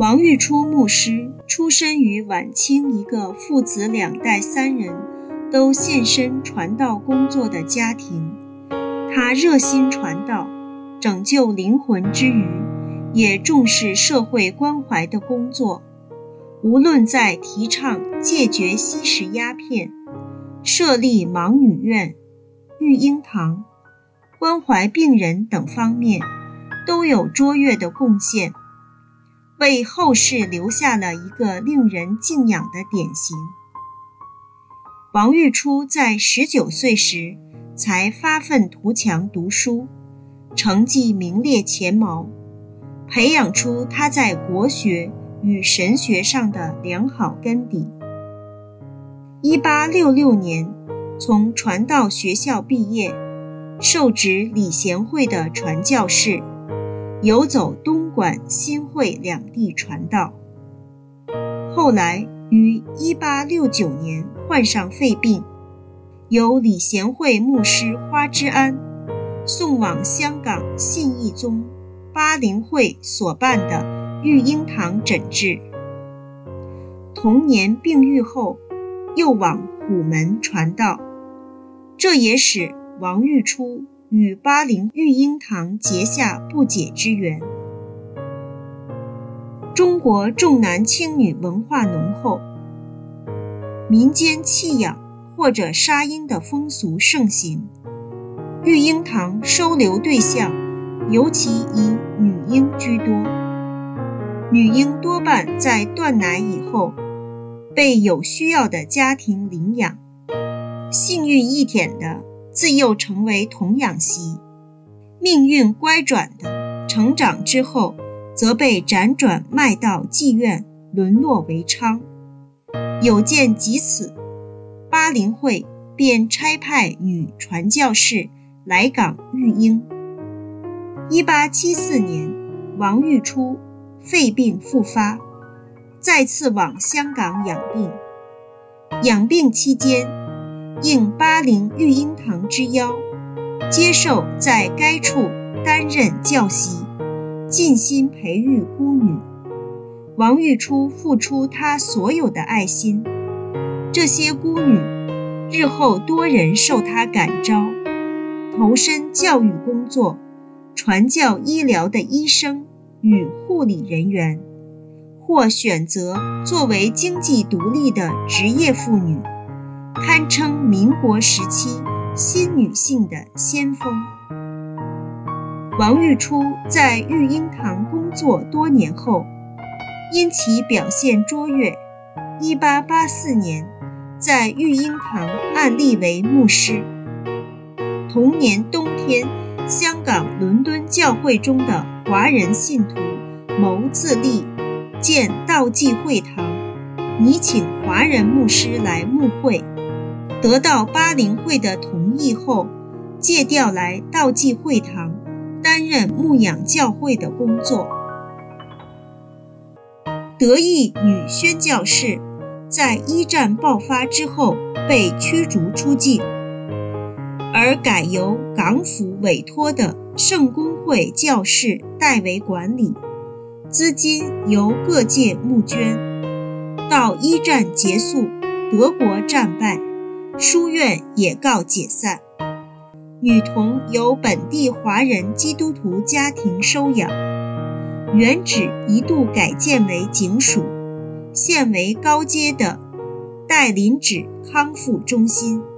王玉初牧师出身于晚清一个父子2代3人都献身传道工作的家庭，他热心传道，拯救灵魂之余，也重视社会关怀的工作。无论在提倡戒绝吸食鸦片、设立盲女院、育婴堂、关怀病人等方面，都有卓越的贡献，为后世留下了一个令人敬仰的典型。王玉初在19岁时才发愤图强读书，成绩名列前茅，培养出他在国学与神学上的良好根底。1866年从传道学校毕业，受职理贤会的传教士，游走东莞、新会两地传道。后来于1869年患上肺病，由理贤会牧师花之安送往香港信义宗巴陵会所办的育婴堂诊治。同年病愈后，又往虎门传道，这也使王玉初与巴陵育婴堂结下不解之缘。中国重男轻女文化浓厚，民间弃养或者杀婴的风俗盛行，育婴堂收留对象尤其以女婴居多。女婴多半在断奶以后被有需要的家庭领养，幸运一点的自幼成为童养媳，命运乖转的成长之后则被辗转卖到妓院，沦落为娼。有见及此，巴陵会便差派女传教士来港育婴。1874年，王玉初肺病复发，再次往香港养病。养病期间，应巴陵育婴堂之邀，接受在该处担任教习，尽心培育孤女。王玉初付出他所有的爱心，这些孤女日后多人受他感召，投身教育工作，传教医疗的医生与护理人员，或选择作为经济独立的职业妇女，堪称民国时期新女性的先锋。王玉初在育婴堂工作多年后，因其表现卓越，1884年在育婴堂按立为牧师。同年冬天，香港伦敦教会中的华人信徒谋自立建道济会堂，拟请华人牧师来牧会，得到巴陵会的同意后，借调来道济会堂担任牧养教会的工作。德裔女宣教士在一战爆发之后被驱逐出境，而改由港府委托的圣公会教士代为管理，资金由各界募捐。到一战结束，德国战败，书院也告解散，女童由本地华人基督徒家庭收养，原址一度改建为警署，现为高阶的代林址康复中心。